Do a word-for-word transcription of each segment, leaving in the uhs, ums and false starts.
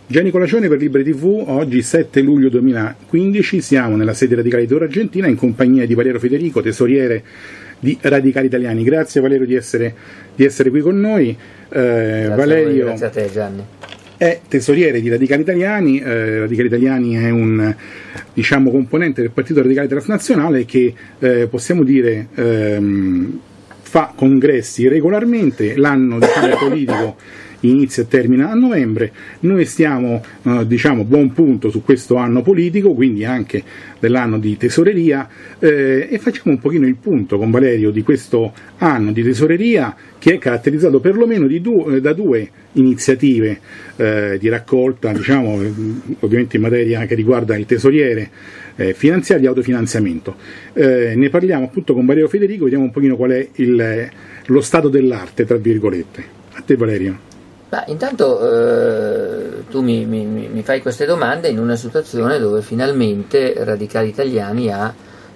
Gianni Colacione per Libri tivù, oggi sette luglio duemilaquindici, siamo nella sede Radicali d'Oro Argentina in compagnia di Valerio Federico, tesoriere di Radicali Italiani. Grazie Valerio di essere, di essere qui con noi. Eh, grazie Valerio, a voi, grazie a te Gianni. È tesoriere di Radicali Italiani. eh, Radicali Italiani è un diciamo, componente del Partito Radicale Transnazionale che eh, possiamo dire ehm, fa congressi regolarmente. L'anno diciamo, politico inizia e termina a novembre. Noi stiamo eh, diciamo buon punto su questo anno politico, quindi anche dell'anno di tesoreria, eh, e facciamo un pochino il punto con Valerio di questo anno di tesoreria che è caratterizzato perlomeno di due, da due iniziative eh, di raccolta, diciamo ovviamente in materia che riguarda il tesoriere, eh, finanziario di autofinanziamento. Eh, ne parliamo appunto con Valerio Federico, vediamo un pochino qual è il, lo stato dell'arte, tra virgolette. A te Valerio. Ma intanto eh, tu mi, mi, mi fai queste domande in una situazione dove finalmente Radicali Italiani ha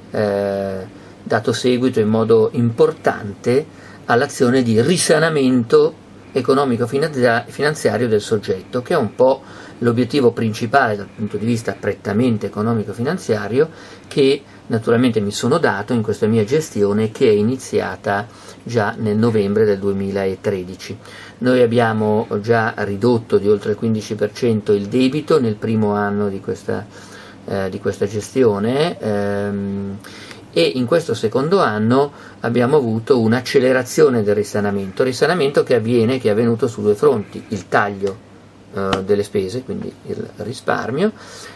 eh, dato seguito in modo importante all'azione di risanamento economico-finanziario del soggetto, che è un po' l'obiettivo principale dal punto di vista prettamente economico-finanziario che naturalmente mi sono dato in questa mia gestione, che è iniziata già nel novembre del duemilatredici. Noi abbiamo già ridotto di oltre il quindici per cento il debito nel primo anno di questa, eh, di questa gestione ehm, e in questo secondo anno abbiamo avuto un'accelerazione del risanamento, risanamento che avviene, che è avvenuto su due fronti: il taglio eh, delle spese, quindi il risparmio,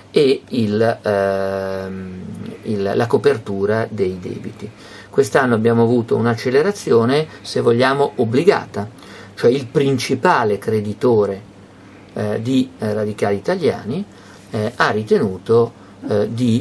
e il, ehm, il, la copertura dei debiti. Quest'anno abbiamo avuto un'accelerazione, se vogliamo, obbligata, cioè il principale creditore eh, di eh, Radicali Italiani eh, ha ritenuto eh, di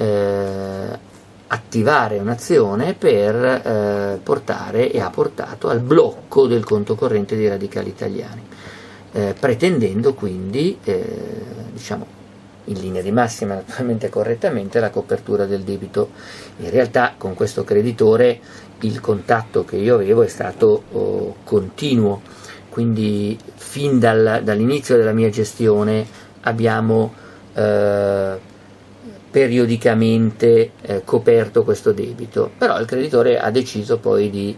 eh, attivare un'azione per eh, portare e ha portato al blocco del conto corrente dei Radicali Italiani, eh, pretendendo quindi, eh, diciamo, in linea di massima naturalmente correttamente, la copertura del debito. In realtà con questo creditore il contatto che io avevo è stato oh, continuo, quindi fin dal, dall'inizio della mia gestione abbiamo eh, periodicamente eh, coperto questo debito, però il creditore ha deciso poi di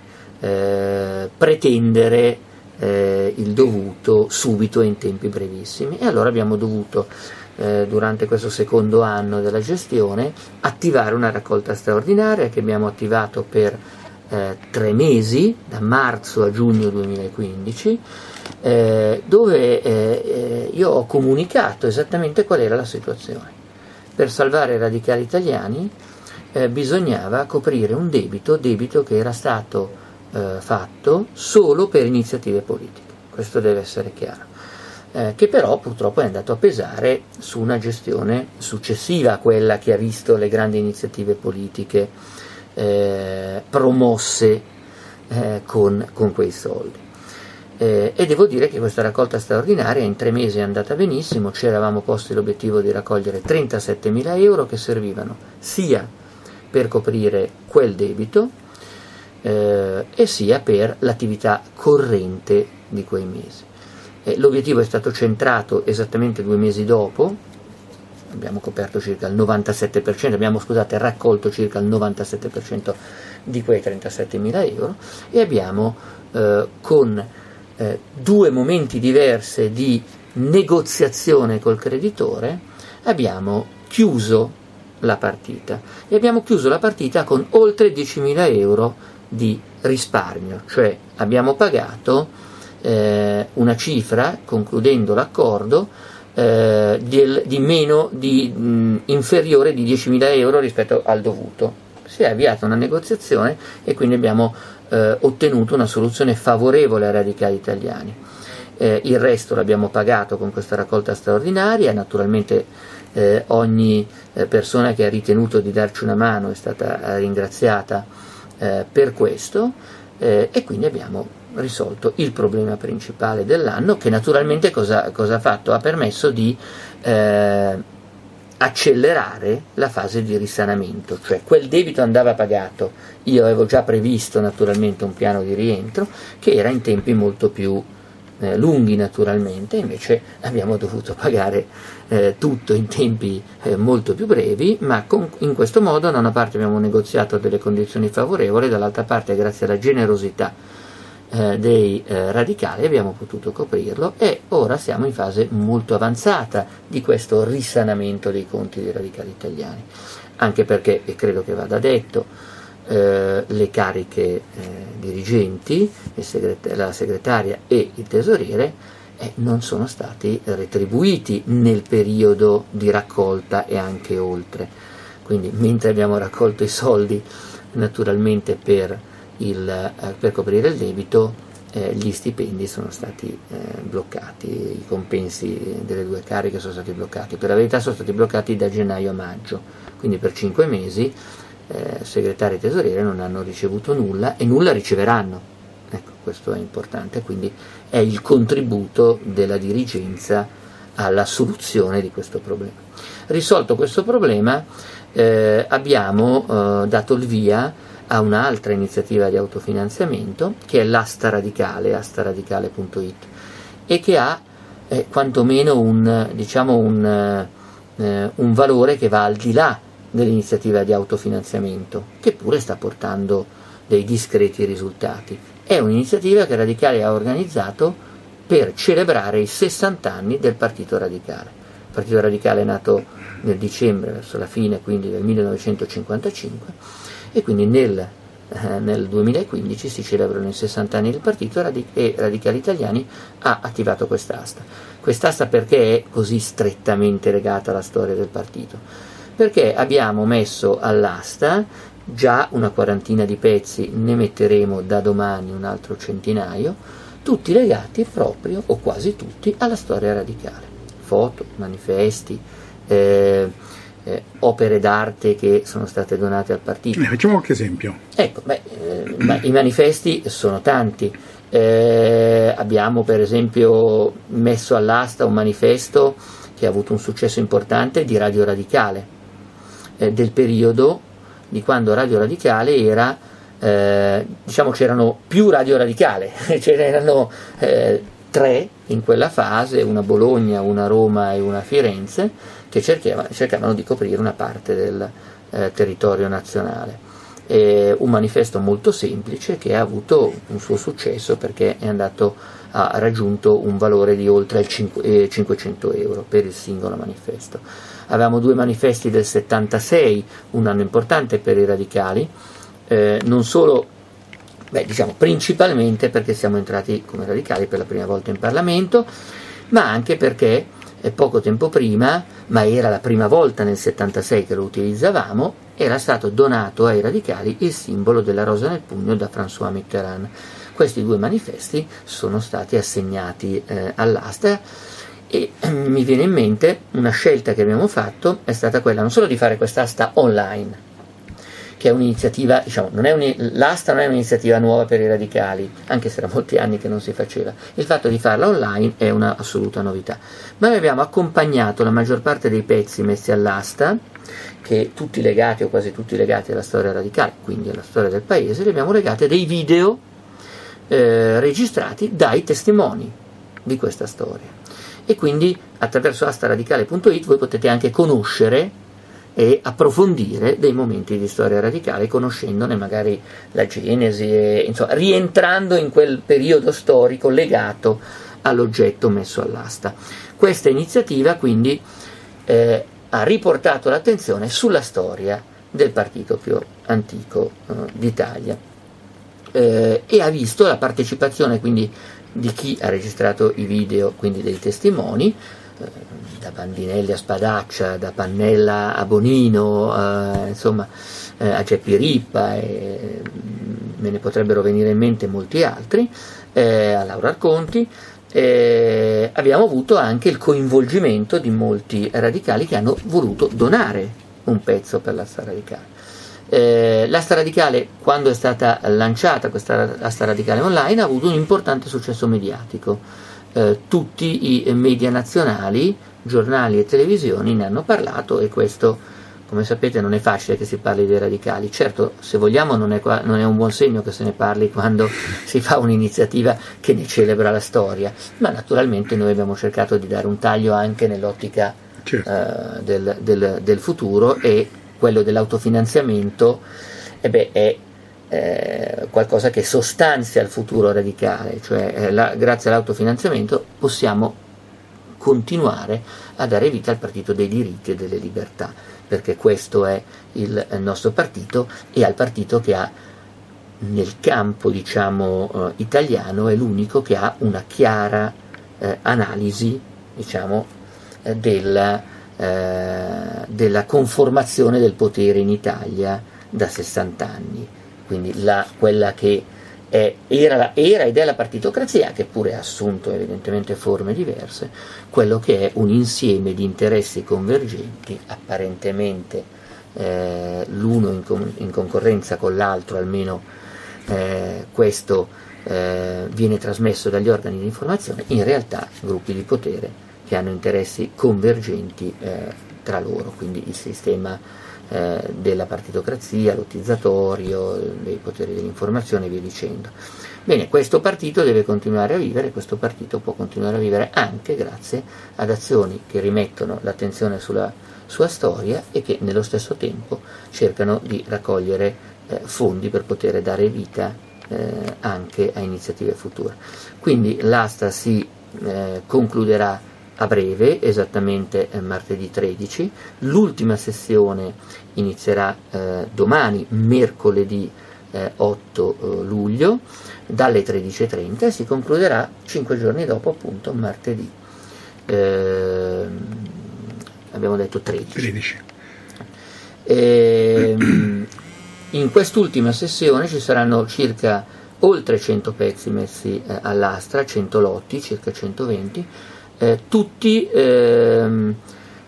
eh, pretendere eh, il dovuto subito e in tempi brevissimi, e allora abbiamo dovuto Eh, durante questo secondo anno della gestione attivare una raccolta straordinaria che abbiamo attivato per eh, tre mesi, da marzo a giugno duemilaquindici, eh, dove eh, eh, io ho comunicato esattamente qual era la situazione. Per salvare i Radicali Italiani eh, bisognava coprire un debito, debito che era stato eh, fatto solo per iniziative politiche, questo deve essere chiaro. Eh, che però purtroppo è andato a pesare su una gestione successiva a quella che ha visto le grandi iniziative politiche eh, promosse eh, con, con quei soldi. Eh, e devo dire che questa raccolta straordinaria in tre mesi è andata benissimo. Ci eravamo posti l'obiettivo di raccogliere trentasettemila euro che servivano sia per coprire quel debito eh, e sia per l'attività corrente di quei mesi. L'obiettivo è stato centrato esattamente due mesi dopo, abbiamo coperto circa il novantasette per cento, abbiamo scusate, raccolto circa il novantasette per cento di quei trentasettemila euro, e abbiamo eh, con eh, due momenti diversi di negoziazione col creditore abbiamo chiuso la partita, e abbiamo chiuso la partita con oltre diecimila euro di risparmio, cioè abbiamo pagato una cifra, concludendo l'accordo, eh, di, di meno di mh, inferiore di diecimila euro rispetto al dovuto. Si è avviata una negoziazione e quindi abbiamo eh, ottenuto una soluzione favorevole ai Radicali Italiani. Eh, il resto l'abbiamo pagato con questa raccolta straordinaria. Naturalmente eh, ogni eh, persona che ha ritenuto di darci una mano è stata ringraziata eh, per questo, eh, e quindi abbiamo risolto il problema principale dell'anno, che naturalmente cosa, cosa ha fatto? Ha permesso di eh, accelerare la fase di risanamento, cioè quel debito andava pagato. Io avevo già previsto naturalmente un piano di rientro che era in tempi molto più eh, lunghi naturalmente, invece abbiamo dovuto pagare eh, tutto in tempi eh, molto più brevi, ma con, in questo modo da una parte abbiamo negoziato delle condizioni favorevoli, dall'altra parte grazie alla generosità eh, dei eh, radicali abbiamo potuto coprirlo, e ora siamo in fase molto avanzata di questo risanamento dei conti dei radicali italiani, anche perché, e credo che vada detto, Eh, le cariche eh, dirigenti, il segret- la segretaria e il tesoriere eh, non sono stati retribuiti nel periodo di raccolta e anche oltre. Quindi mentre abbiamo raccolto i soldi naturalmente per, il, eh, per coprire il debito, eh, gli stipendi sono stati eh, bloccati, i compensi delle due cariche sono stati bloccati. Per la verità sono stati bloccati da gennaio a maggio, quindi per cinque mesi Eh, segretari e tesoriere non hanno ricevuto nulla e nulla riceveranno. Ecco, questo è importante, quindi è il contributo della dirigenza alla soluzione di questo problema. Risolto questo problema, eh, abbiamo eh, dato il via a un'altra iniziativa di autofinanziamento che è l'asta radicale, asta radicale punto it, e che ha eh, quantomeno un, diciamo un, eh, un valore che va al di là dell'iniziativa di autofinanziamento, che pure sta portando dei discreti risultati. È un'iniziativa che Radicale ha organizzato per celebrare i sessanta anni del Partito Radicale. Il Partito Radicale è nato nel dicembre, verso la fine quindi del millenovecentocinquantacinque, e quindi nel, eh, nel duemilaquindici si celebrano i sessanta anni del partito, e Radicali Italiani ha attivato quest'asta. Quest'asta perché è così strettamente legata alla storia del partito? Perché abbiamo messo all'asta già una quarantina di pezzi, ne metteremo da domani un altro centinaio, tutti legati proprio, o quasi tutti, alla storia radicale. Foto, manifesti, eh, eh, opere d'arte che sono state donate al partito. Eh, facciamo qualche esempio. Ecco, beh, eh, ma i manifesti sono tanti. Eh, abbiamo per esempio messo all'asta un manifesto che ha avuto un successo importante di Radio Radicale, del periodo di quando Radio Radicale era, eh, diciamo c'erano più Radio Radicale, c'erano eh, tre in quella fase, una Bologna, una Roma e una Firenze, che cercava, cercavano di coprire una parte del eh, territorio nazionale. E un manifesto molto semplice che ha avuto un suo successo perché è andato ha raggiunto un valore di oltre il cinquecento euro per il singolo manifesto. Avevamo due manifesti del settantasei, un anno importante per i radicali, eh, non solo, beh, diciamo principalmente perché siamo entrati come radicali per la prima volta in Parlamento, ma anche perché eh, poco tempo prima, ma era la prima volta nel settantasei che lo utilizzavamo, era stato donato ai radicali il simbolo della rosa nel pugno da François Mitterrand. Questi due manifesti sono stati assegnati eh, all'asta, e eh, mi viene in mente una scelta che abbiamo fatto è stata quella non solo di fare quest'asta online, che è un'iniziativa, diciamo, non è un, l'asta non è un'iniziativa nuova per i radicali, anche se era molti anni che non si faceva. Il fatto di farla online è una assoluta novità. Ma noi abbiamo accompagnato la maggior parte dei pezzi messi all'asta, che tutti legati o quasi tutti legati alla storia radicale, quindi alla storia del paese, li abbiamo legati a dei video eh, registrati dai testimoni di questa storia. E quindi attraverso asta radicale punto it voi potete anche conoscere e approfondire dei momenti di storia radicale, conoscendone magari la genesi, e, insomma, rientrando in quel periodo storico legato all'oggetto messo all'asta. Questa iniziativa quindi eh, ha riportato l'attenzione sulla storia del partito più antico eh, d'Italia eh, e ha visto la partecipazione quindi di chi ha registrato i video, quindi dei testimoni, eh, da Bandinelli a Spadaccia, da Pannella a Bonino, eh, insomma eh, a Geppi Rippa, e me ne potrebbero venire in mente molti altri, eh, a Laura Arconti. Eh, abbiamo avuto anche il coinvolgimento di molti radicali che hanno voluto donare un pezzo per l'asta radicale. Eh, l'asta radicale, quando è stata lanciata questa asta radicale online, ha avuto un importante successo mediatico. Eh, tutti i media nazionali, giornali e televisioni ne hanno parlato, e questo come sapete non è facile che si parli dei radicali. Certo, se vogliamo non è, qua, non è un buon segno che se ne parli quando si fa un'iniziativa che ne celebra la storia, ma naturalmente noi abbiamo cercato di dare un taglio anche nell'ottica certo. eh, del, del, del futuro, e quello dell'autofinanziamento eh beh, è eh, qualcosa che sostanzia il futuro radicale, cioè eh, la, grazie all'autofinanziamento possiamo continuare a dare vita al partito dei diritti e delle libertà, perché questo è il, il nostro partito, e al partito che ha nel campo diciamo eh, italiano è l'unico che ha una chiara eh, analisi diciamo eh, della, eh, della conformazione del potere in Italia da sessanta anni, quindi la, quella che è, era, era ed è la partitocrazia, che pure ha assunto evidentemente forme diverse, quello che è un insieme di interessi convergenti, apparentemente eh, l'uno in, con, in concorrenza con l'altro, almeno eh, questo eh, viene trasmesso dagli organi di informazione, in realtà gruppi di potere che hanno interessi convergenti eh, tra loro, quindi il sistema Eh, della partitocrazia, lottizatorio, dei poteri dell'informazione e via dicendo. Bene, questo partito deve continuare a vivere, questo partito può continuare a vivere anche grazie ad azioni che rimettono l'attenzione sulla sua storia e che nello stesso tempo cercano di raccogliere eh, fondi per poter dare vita eh, anche a iniziative future. Quindi l'asta si eh, concluderà a breve, esattamente eh, martedì tredici, l'ultima sessione inizierà eh, domani, mercoledì eh, otto eh, luglio, dalle tredici e trenta, e si concluderà cinque giorni dopo, appunto martedì, eh, abbiamo detto tredici. tredici. E, in quest'ultima sessione ci saranno circa oltre cento pezzi messi eh, all'asta, cento lotti, circa centoventi, Eh, tutti ehm,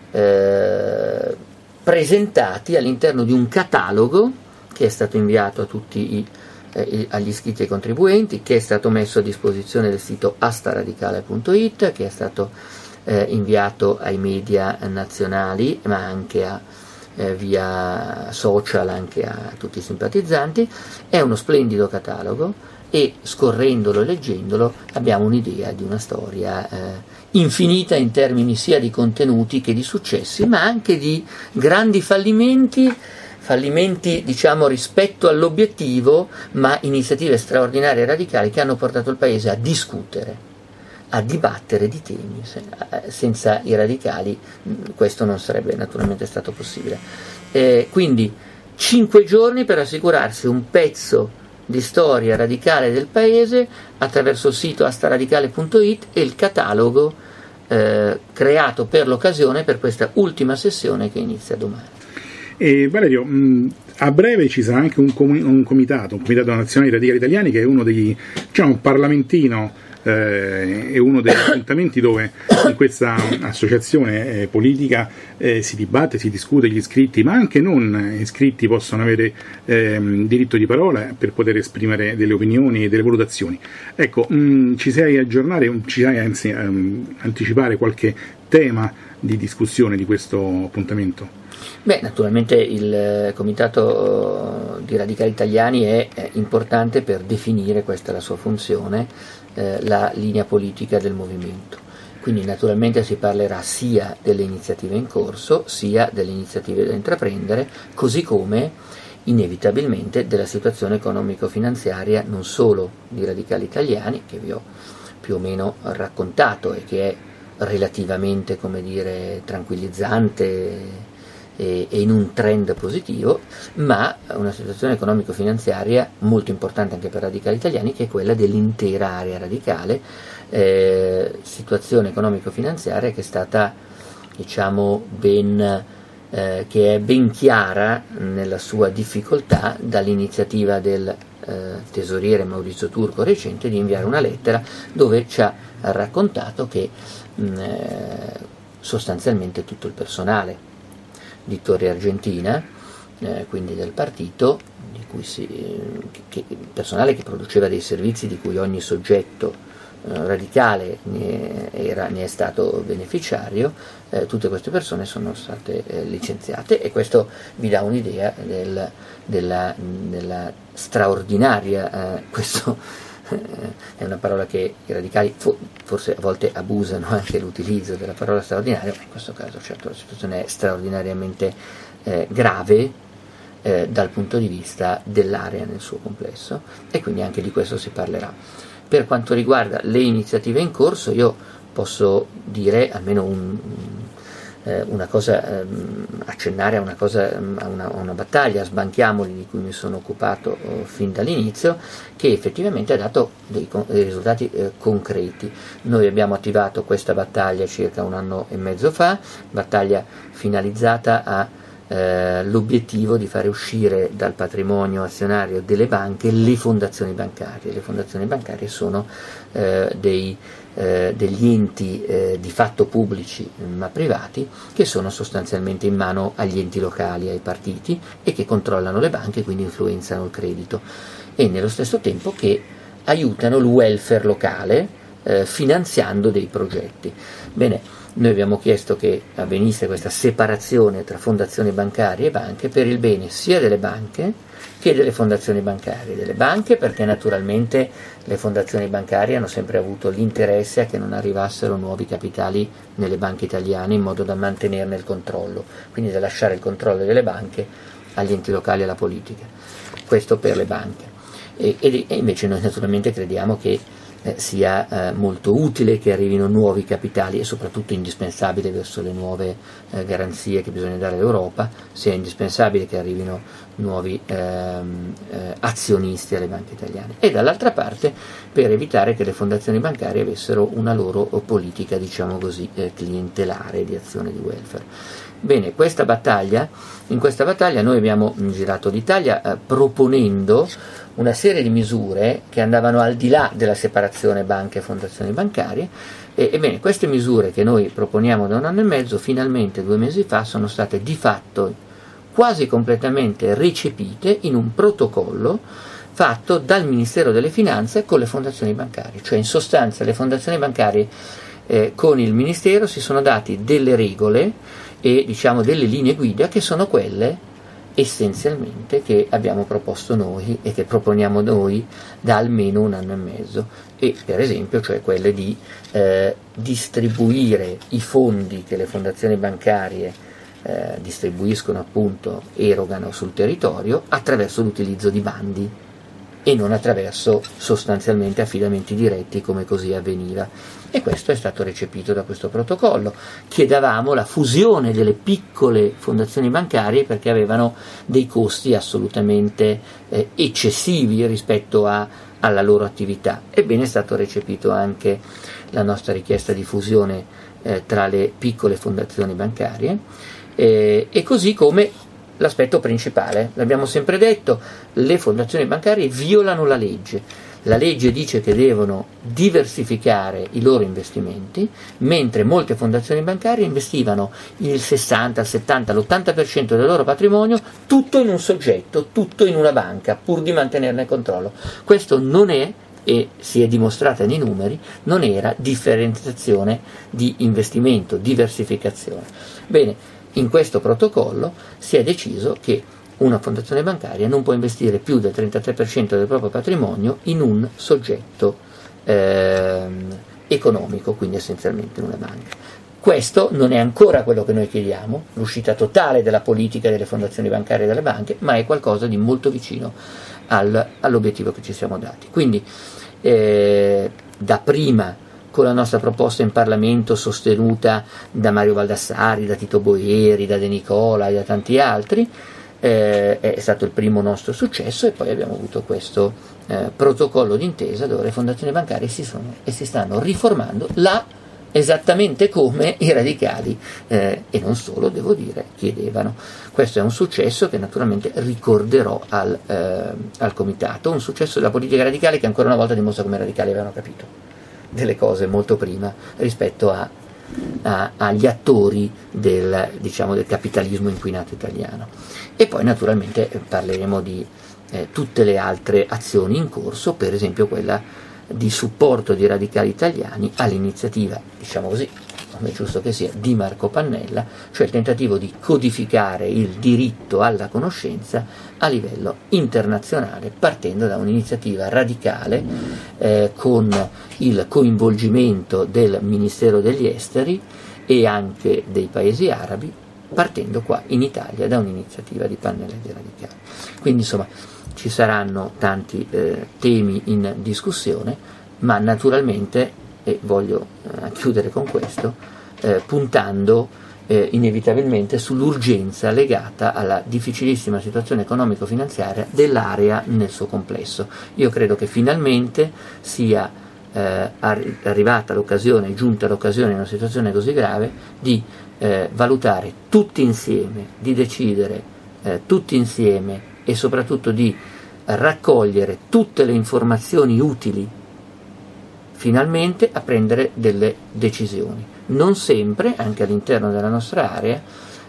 eh, presentati all'interno di un catalogo che è stato inviato a tutti i, eh, agli iscritti e ai contribuenti, che è stato messo a disposizione del sito astaradicale punto it, che è stato eh, inviato ai media nazionali, ma anche a, eh, via social anche a tutti i simpatizzanti. È uno splendido catalogo, e scorrendolo e leggendolo abbiamo un'idea di una storia eh, infinita in termini sia di contenuti che di successi, ma anche di grandi fallimenti, fallimenti diciamo rispetto all'obiettivo, ma iniziative straordinarie e radicali che hanno portato il Paese a discutere, a dibattere di temi. Senza i radicali questo non sarebbe naturalmente stato possibile. Eh, quindi cinque giorni per assicurarsi un pezzo di storia radicale del Paese attraverso il sito astaradicale punto it e il catalogo eh, creato per l'occasione per questa ultima sessione che inizia domani. E Valerio, mh, a breve ci sarà anche un, com- un comitato, un comitato nazionale dei radicali italiani, che è uno degli, diciamo, un parlamentino, eh, è uno degli appuntamenti dove in questa associazione eh, politica eh, si dibatte, si discute, gli iscritti, ma anche non iscritti possono avere eh, diritto di parola per poter esprimere delle opinioni e delle valutazioni. Ecco, mh, ci sai aggiornare, ci sai anzi um, anticipare qualche tema di discussione di questo appuntamento? Beh, naturalmente il Comitato di Radicali Italiani è, è importante per definire, questa è la sua funzione, eh, la linea politica del movimento. Quindi naturalmente si parlerà sia delle iniziative in corso, sia delle iniziative da intraprendere, così come inevitabilmente della situazione economico-finanziaria non solo di Radicali Italiani, che vi ho più o meno raccontato e che è relativamente, come dire, tranquillizzante e in un trend positivo, ma una situazione economico-finanziaria molto importante anche per radicali italiani, che è quella dell'intera area radicale, eh, situazione economico-finanziaria che è stata, diciamo, ben, eh, che è ben chiara nella sua difficoltà dall'iniziativa del eh, tesoriere Maurizio Turco recente di inviare una lettera dove ci ha raccontato che mh, eh, sostanzialmente tutto il personale di Torre Argentina, eh, quindi del partito, di cui si, che, che, personale che produceva dei servizi di cui ogni soggetto radicale ne, era, ne è stato beneficiario, eh, tutte queste persone sono state eh, licenziate, e questo vi dà un'idea del, della, della straordinaria, eh, questo eh, è una parola che i radicali fo, forse a volte abusano anche l'utilizzo della parola straordinaria, ma in questo caso certo la situazione è straordinariamente eh, grave eh, dal punto di vista dell'area nel suo complesso, e quindi anche di questo si parlerà. Per quanto riguarda le iniziative in corso, io posso dire almeno un, eh, una cosa, ehm, accennare a una cosa, a una, a una battaglia, Sbanchiamoli, di cui mi sono occupato eh, fin dall'inizio, che effettivamente ha dato dei, dei risultati eh, concreti. Noi abbiamo attivato questa battaglia circa un anno e mezzo fa, battaglia finalizzata a Eh, l'obiettivo di fare uscire dal patrimonio azionario delle banche le fondazioni bancarie. Le fondazioni bancarie sono eh, dei, eh, degli enti eh, di fatto pubblici ma privati, che sono sostanzialmente in mano agli enti locali, ai partiti, e che controllano le banche, quindi influenzano il credito, e nello stesso tempo che aiutano il welfare locale eh, finanziando dei progetti. Bene, noi abbiamo chiesto che avvenisse questa separazione tra fondazioni bancarie e banche per il bene sia delle banche che delle fondazioni bancarie. Delle banche perché naturalmente le fondazioni bancarie hanno sempre avuto l'interesse a che non arrivassero nuovi capitali nelle banche italiane, in modo da mantenerne il controllo, quindi da lasciare il controllo delle banche agli enti locali e alla politica. Questo per le banche. E, e, e invece noi naturalmente crediamo che Eh, sia eh, molto utile che arrivino nuovi capitali, e soprattutto indispensabile verso le nuove eh, garanzie che bisogna dare all'Europa, sia indispensabile che arrivino nuovi ehm, eh, azionisti alle banche italiane, e dall'altra parte per evitare che le fondazioni bancarie avessero una loro politica, diciamo così, eh, clientelare di azione di welfare. Bene, questa battaglia, in questa battaglia noi abbiamo girato l'Italia eh, proponendo una serie di misure che andavano al di là della separazione banche e fondazioni bancarie, e ebbene queste misure che noi proponiamo da un anno e mezzo, finalmente due mesi fa sono state di fatto quasi completamente recepite in un protocollo fatto dal Ministero delle Finanze con le fondazioni bancarie. Cioè in sostanza le fondazioni bancarie eh, con il Ministero si sono dati delle regole e diciamo delle linee guida che sono quelle essenzialmente che abbiamo proposto noi e che proponiamo noi da almeno un anno e mezzo, e per esempio cioè quelle di eh, distribuire i fondi che le fondazioni bancarie eh, distribuiscono, appunto erogano sul territorio, attraverso l'utilizzo di bandi e non attraverso sostanzialmente affidamenti diretti come così avveniva. E questo è stato recepito da questo protocollo. Chiedevamo la fusione delle piccole fondazioni bancarie perché avevano dei costi assolutamente eh, eccessivi rispetto a, alla loro attività. Ebbene, è stato recepito anche la nostra richiesta di fusione eh, tra le piccole fondazioni bancarie, eh, e così come l'aspetto principale, l'abbiamo sempre detto, le fondazioni bancarie violano la legge. La legge dice che devono diversificare i loro investimenti, mentre molte fondazioni bancarie investivano il sessanta, il settanta, l'ottanta per cento del loro patrimonio tutto in un soggetto, tutto in una banca, pur di mantenerne il controllo. Questo non è, e si è dimostrata nei numeri, non era differenziazione di investimento, diversificazione. Bene, in questo protocollo si è deciso che una fondazione bancaria non può investire più del trentatré per cento del proprio patrimonio in un soggetto ehm, economico, quindi essenzialmente in una banca. Questo non è ancora quello che noi chiediamo, l'uscita totale della politica delle fondazioni bancarie e delle banche, ma è qualcosa di molto vicino al, all'obiettivo che ci siamo dati. Quindi eh, da prima, con la nostra proposta in Parlamento sostenuta da Mario Baldassari, da Tito Boeri, da De Nicola e da tanti altri, Eh, è stato il primo nostro successo, e poi abbiamo avuto questo eh, protocollo d'intesa dove le fondazioni bancarie si sono e si stanno riformando là esattamente come i radicali eh, e non solo, devo dire, chiedevano. Questo è un successo che naturalmente ricorderò al, eh, al comitato, un successo della politica radicale che ancora una volta dimostra come i radicali avevano capito delle cose molto prima rispetto a A, agli attori del, diciamo, del capitalismo inquinato italiano. E poi naturalmente parleremo di eh, tutte le altre azioni in corso, per esempio quella di supporto di radicali italiani all'iniziativa, diciamo così, come è giusto che sia, di Marco Pannella, cioè il tentativo di codificare il diritto alla conoscenza a livello internazionale, partendo da un'iniziativa radicale eh, con il coinvolgimento del Ministero degli Esteri e anche dei paesi arabi, partendo qua in Italia da un'iniziativa di Pannella e di radicali. Quindi insomma ci saranno tanti eh, temi in discussione, ma naturalmente, e voglio eh, chiudere con questo, eh, puntando eh, inevitabilmente sull'urgenza legata alla difficilissima situazione economico-finanziaria dell'area nel suo complesso. Io credo che finalmente sia eh, arrivata l'occasione, giunta l'occasione in una situazione così grave, di eh, valutare tutti insieme, di decidere eh, tutti insieme e soprattutto di raccogliere tutte le informazioni utili finalmente a prendere delle decisioni. Non sempre, anche all'interno della nostra area,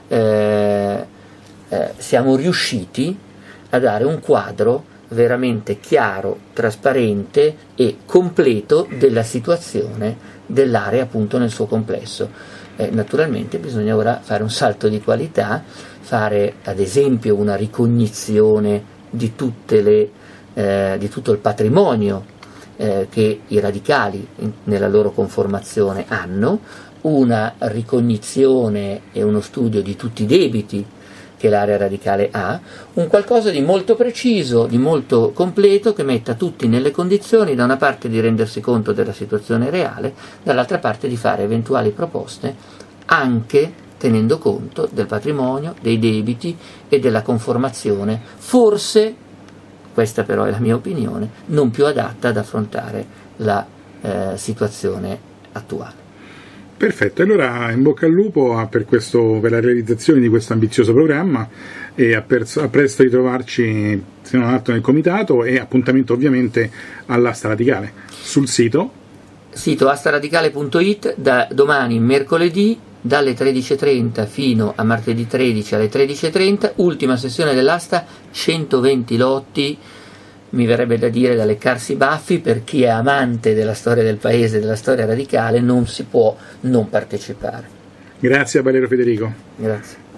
eh, eh, siamo riusciti a dare un quadro veramente chiaro, trasparente e completo della situazione dell'area appunto nel suo complesso. Eh, naturalmente bisogna ora fare un salto di qualità, fare ad esempio una ricognizione di, tutte le, eh, di tutto il patrimonio eh, che i radicali in, nella loro conformazione hanno, una ricognizione e uno studio di tutti i debiti che l'area radicale ha, un qualcosa di molto preciso, di molto completo, che metta tutti nelle condizioni da una parte di rendersi conto della situazione reale, dall'altra parte di fare eventuali proposte anche tenendo conto del patrimonio, dei debiti e della conformazione, forse, questa però è la mia opinione, non più adatta ad affrontare la eh, situazione attuale. Perfetto, allora in bocca al lupo per, questo, per la realizzazione di questo ambizioso programma e a, perso, a presto ritrovarci se non altro nel comitato, e appuntamento ovviamente all'Asta Radicale sul sito sito astaradicale punto it da domani mercoledì dalle tredici e trenta fino a martedì tredici alle tredici e trenta, ultima sessione dell'asta, centoventi lotti, mi verrebbe da dire da leccarsi i baffi. Per chi è amante della storia del paese, della storia radicale, non si può non partecipare. Grazie a Valerio Federico. Grazie.